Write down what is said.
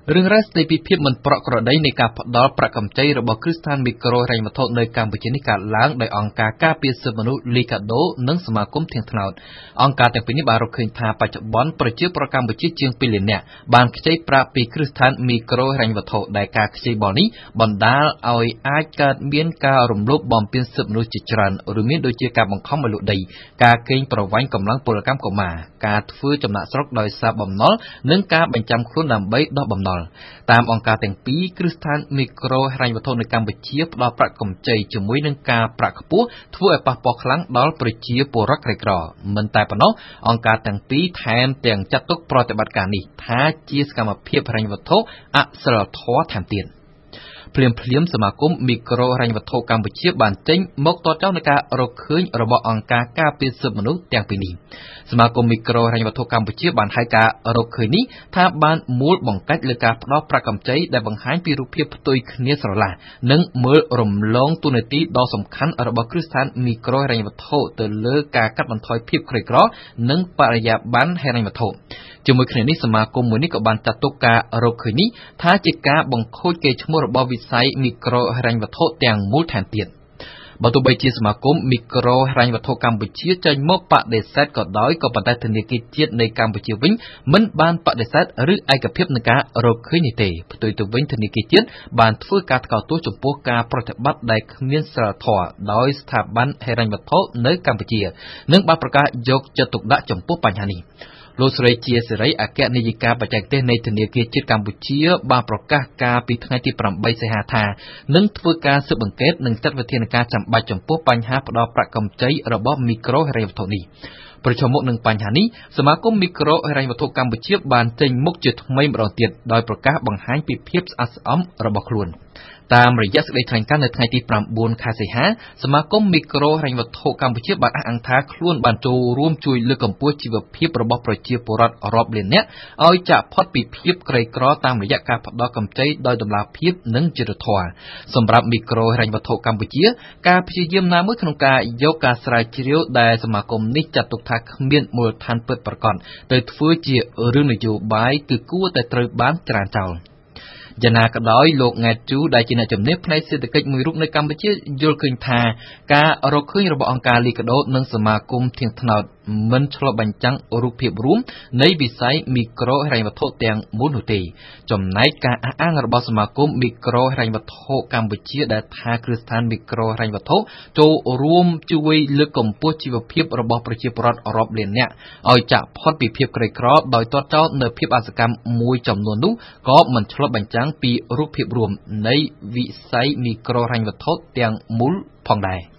រឿងរ៉ាវស្ដីពីភាពមិនប្រក្រតីនៃការផ្ដល់ប្រាក់កម្ចីរបស់គ្រឹះស្ថានមីក្រូហិរញ្ញវត្ថុនៅកម្ពុជានេះកើតឡើងដោយអង្គការការពារសិទ្ធិមនុស្សលីកាដូនិងសមាគមធៀងថ្នោតអង្គការទាំងពីរនេះបានរកឃើញថាបច្ចុប្បន្នប្រជាពលរដ្ឋកម្ពុជាជាង2លាននាក់បានខ្ចីប្រាក់ពីគ្រឹះស្ថានមីក្រូហិរញ្ញវត្ថុដែលការខ្ចីបុលនេះបណ្ដាលឲ្យអាចកើតមានការរំលោភបំពានសិទ្ធិមនុស្សជាច្រើនរួមមានដូចជាការបង្ខំឲ្យលក់ដីការកេងប្រវ័ញ្ចកម្លាំងពលកម្មកុមារការធ្វើចំណាកស្រុកដោយសារបំណុលនិងការបញ្ចាំខ្លួនដើម្បីដោះបំណុលតាមអង្គការទាំងពីរគ្រឹះស្ថានមីក្រូហិរញ្ញវត្ថុនៅកម្ពុជាផ្ដល់ប្រាក់កម្ចីជាមួយនឹងការប្រាក់ខ្ពស់ធ្វើឲ្យប៉ះពាល់ខ្លាំងដល់ប្រជាពលរដ្ឋក្រីក្រមិនតែប៉ុណ្ណោះអង្គការទាំងពីរថែមទាំងចាត់ទុកប្រតិបត្តិការនេះថាជាសកម្មភាពហិរញ្ញវត្ថុអសិលធម៌ថែមទៀតភ្លាមសមាគមមីក្រូហិរញ្ញវត្ថុកម្ពុជាបានចេញមកទាត់ចោលនឹងការរកឃើញរបស់អង្គការការពារសិទ្ធិមនុស្សទាំងពីរនេះសមាគមមីក្រូហិរញ្ញវត្ថុកម្ពុជាបានហៅការរកឃើញនេះថាបានមូលបង្កាច់លើការផ្ដល់ប្រាក់កម្ចីដែលបង្ហាញពីរូបភាពផ្ទុយគ្នាស្រឡះនិងមើលរំលងទូនាទីដ៏សំខាន់របស់គ្រឹះស្ថានមីក្រូហិរញ្ញវត្ថុទៅលើការកាត់បន្ថយភាពក្រីក្រនិងបរិយាបន្នហិរញ្ញវត្ថុជាមួយគ្នានេះសមាគមមួយនេះក៏បានចាត់ទុកការរកឃើញនេះថាជាការបង្ខូចកេរ្តិ៍ឈ្មោះរបស់វិស័យមីក្រូហិរញ្ញវត្ថុទាំងមូលថែមទៀតបើទោះបីជាសមាគមមីក្រូហិរញ្ញវត្ថុកម្ពុជាចេញមកបដិសេធក៏ដោយក៏ប៉ុន្តែធនាគារជាតិនៃកម្ពុជាវិញមិនបានបដិសេធឬឯកភាពនឹងការរកឃើញនេះទេផ្ទុយទៅវិញធនាគារជាតិបានធ្វើការថ្កោលទោសចំពោះការប្រតិបត្តិដែលគ្មានសីលធម៌ដោយស្ថាប័នហិរញ្ញវត្ថុនៅកម្ពុជានិងបានប្រកាសយកចិត្តទុកដាក់ចំពោះបញ្ហានេះលោកស្រីជាសេរីអគ្គនាយិកាបច្ចេកទេសនៃធនាគារជាតិកម្ពុជាបានប្រកាសការពីថ្ងៃទី8សីហាថានឹងធ្វើការស៊ើបអង្កេតនិងចាត់វិធានការចាំបាច់ចំពោះបញ្ហាផ្ដល់ប្រាក់កម្ចីរបស់មីក្រូហិរញ្ញវត្ថុនេះប្រឈមមុខនឹងបញ្ហានេះសមាគមមីក្រូហិរញ្ញវត្ថុកម្ពុជាបានចេញមុខជាថ្មីម្ដងទៀតដោយប្រកាសបង្ហាញពីភាពស្អាតស្អំរបស់ខ្លួនតាមរយៈសេចក្តីថ្លែងការណ៍នៅថ្ងៃទី9ខែសីហាសមាគមមីក្រូហិរញ្ញវត្ថុកម្ពុជាបានអះអាងថាខ្លួនបានចូលរួមជួយលើកកម្ពស់ជីវភាពរបស់ប្រជាពលរដ្ឋរាប់លាននាក់ឲ្យចាកផុតពីភាពក្រីក្រតាមរយៈការផ្ដល់កម្ចីដោយតម្លាភាពនិងយុត្តិធម៌សម្រាប់មីក្រូហិរញ្ញវត្ថុកម្ពុជាការព្យាយាមណាមួយក្នុងការយកការស្រាវជ្រាវដែលសមាគមនេះចាត់ទុកថាគ្មានមូលដ្ឋានពិតប្រាកដទៅធ្វើជារឿងនយោបាយគឺគួរតែត្រូវបានច្រានចោលយ៉ាងណាក៏ដោយលោកង៉ែតជូដែលជាអ្នកជំនាញផ្នែកសេដ្ឋកិច្ចមួយរូបនៅកម្ពុជាយល់ឃើញថាការរកឃើញរបស់អង្គការលីកាដូនិងសមាគមធៀងថ្នោតមិនឆ្លុះបញ្ចាំងរូបភាពរួមនៃវិស័យមីក្រូហិរញ្ញវត្ថុទាំងមូលនោះទេចំណែកការអះអាងរបស់សមាគមមីក្រូហិរញ្ញវត្ថុកម្ពុជាដែលថាគ្រឹះស្ថានមីក្រូហិរញ្ញវត្ថុចូលរួមជួយលើកកម្ពស់ជីវភាពរបស់ប្រជាពលរដ្ឋរាប់លាននាក់ឲ្យចាកផុតពីភាពក្រីក្រដោយទាត់ចោលនៅភាពអសកម្មមួយចំនួននោះក៏មិនឆ្លុះបញ្ចាំងពីរូបភាពរួមនៃវិស័យមីក្រូហិរញ្ញវត្ថុទាំងមូលផងដែរ